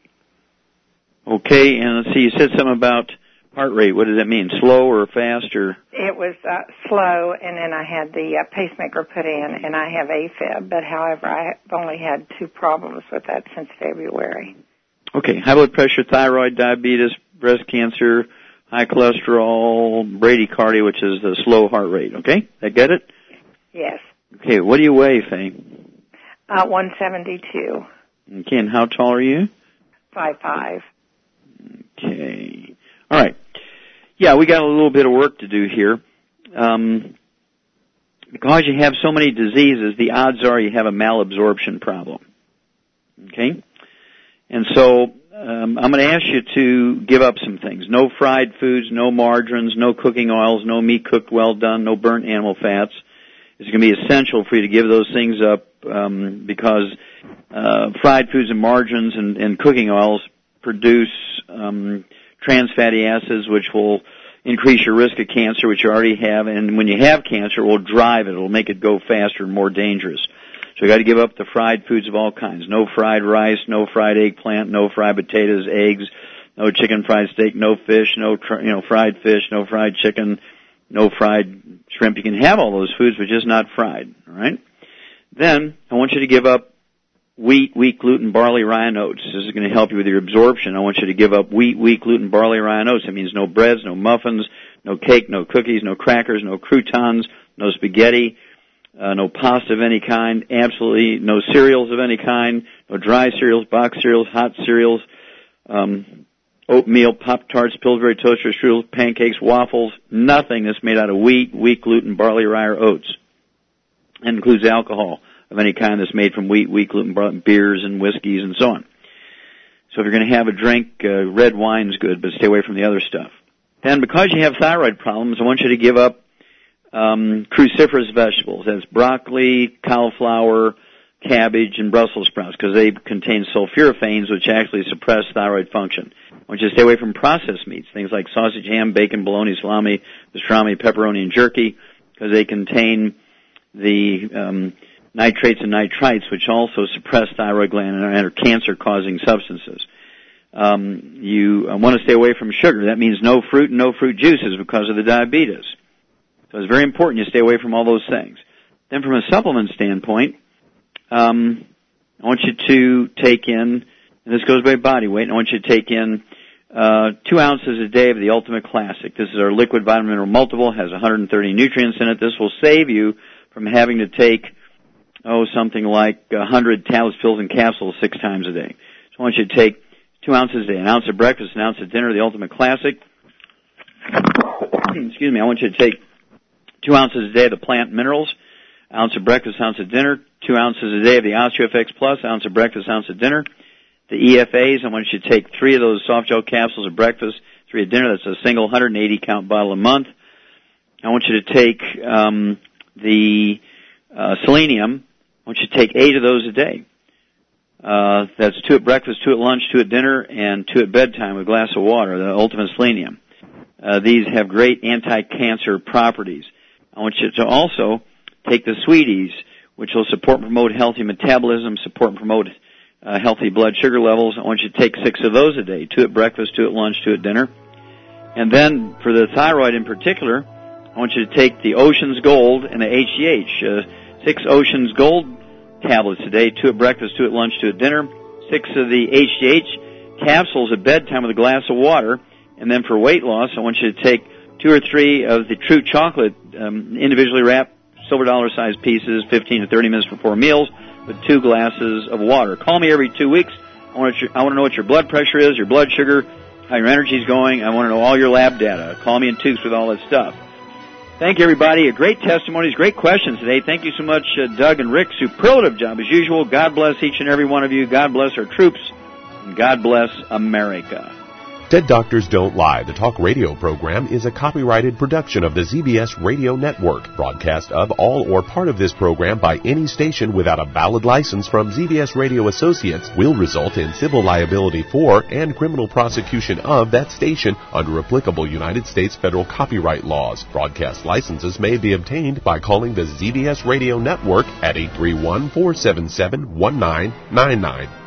Okay, and let's see, you said something about heart rate. What does that mean? Slow or fast or? It was uh, slow, and then I had the uh, pacemaker put in, and I have AFib. But however, I've only had two problems with that since February. Okay, high blood pressure, thyroid, diabetes, breast cancer, high cholesterol, bradycardia, which is the slow heart rate. Okay, I get it? Yes. Okay, what do you weigh, Faye? Uh, one seventy-two. Okay, and how tall are you? Five five. Okay. All right. Yeah, we got a little bit of work to do here. Um, because you have so many diseases, the odds are you have a malabsorption problem. Okay? And so um, I'm going to ask you to give up some things. No fried foods, no margarines, no cooking oils, no meat cooked well done, no burnt animal fats. It's going to be essential for you to give those things up um, because uh, fried foods and margarines and, and cooking oils produce um, trans fatty acids, which will increase your risk of cancer, which you already have, and when you have cancer, it will drive it. It will make it go faster and more dangerous. So you got to give up the fried foods of all kinds. No fried rice, no fried eggplant, no fried potatoes, eggs, no chicken fried steak, no fish, no tr- you know fried fish, no fried chicken, no fried shrimp. You can have all those foods, but just not fried. All right. Then I want you to give up wheat, wheat, gluten, barley, rye, and oats. This is going to help you with your absorption. I want you to give up wheat, wheat, gluten, barley, rye, and oats. That means no breads, no muffins, no cake, no cookies, no crackers, no croutons, no spaghetti, uh, no pasta of any kind, absolutely no cereals of any kind, no dry cereals, box cereals, hot cereals, um, oatmeal, Pop-Tarts, Pillsbury toasters, strudels, pancakes, waffles, nothing that's made out of wheat, wheat, gluten, barley, rye, or oats. And includes alcohol of any kind that's made from wheat, wheat, gluten, barley, beers and whiskeys and so on. So if you're going to have a drink, uh, red wine's good, but stay away from the other stuff. Then because you have thyroid problems, I want you to give up um, cruciferous vegetables. That's broccoli, cauliflower, cabbage, and Brussels sprouts because they contain sulforaphanes, which actually suppress thyroid function. I want you to stay away from processed meats, things like sausage, ham, bacon, bologna, salami, pastrami, pepperoni, and jerky, because they contain the um, nitrates and nitrites, which also suppress thyroid gland and are cancer-causing substances. Um, you want to stay away from sugar. That means no fruit and no fruit juices because of the diabetes. So it's very important you stay away from all those things. Then from a supplement standpoint, um, I want you to take in, and this goes by body weight, and I want you to take in uh, two ounces a day of the Ultimate Classic. This is our liquid vitamin mineral multiple, has one hundred thirty nutrients in it. This will save you from having to take, oh, something like one hundred tablets, pills, and capsules six times a day. So I want you to take two ounces a day, an ounce at breakfast, an ounce at dinner, the Ultimate Classic. Excuse me, I want you to take two ounces a day of the plant minerals, ounce of breakfast, ounce of dinner, two ounces a day of the OsteoFX Plus, ounce of breakfast, ounce of dinner. The E F As, I want you to take three of those soft gel capsules at breakfast, three at dinner. That's a single one hundred eighty count bottle a month. I want you to take um, the uh, selenium. I want you to take eight of those a day. Uh, that's two at breakfast, two at lunch, two at dinner, and two at bedtime with a glass of water, the Ultimate Selenium. Uh, these have great anti-cancer properties. I want you to also take the Sweeties, which will support and promote healthy metabolism, support and promote uh, healthy blood sugar levels. I want you to take six of those a day, two at breakfast, two at lunch, two at dinner. And then for the thyroid in particular, I want you to take the Ocean's Gold and the H G H. Uh, six Ocean's Gold tablets a day, two at breakfast, two at lunch, two at dinner. Six of the H G H capsules at bedtime with a glass of water. And then for weight loss, I want you to take two or three of the True Chocolate um, individually wrapped silver dollar sized pieces, fifteen to thirty minutes before meals, with two glasses of water. Call me every two weeks. I want to, I want to know what your blood pressure is, your blood sugar, how your energy is going. I want to know all your lab data. Call me in two weeks with all that stuff. Thank you, everybody. Great testimonies, great questions today. Thank you so much, uh, Doug and Rick. Superlative job as usual. God bless each and every one of you. God bless our troops. And God bless America. Dead Doctors Don't Lie, the talk radio program, is a copyrighted production of the Z B S Radio Network. Broadcast of all or part of this program by any station without a valid license from Z B S Radio Associates will result in civil liability for and criminal prosecution of that station under applicable United States federal copyright laws. Broadcast licenses may be obtained by calling the Z B S Radio Network at eight three one, four seven seven, one nine nine nine.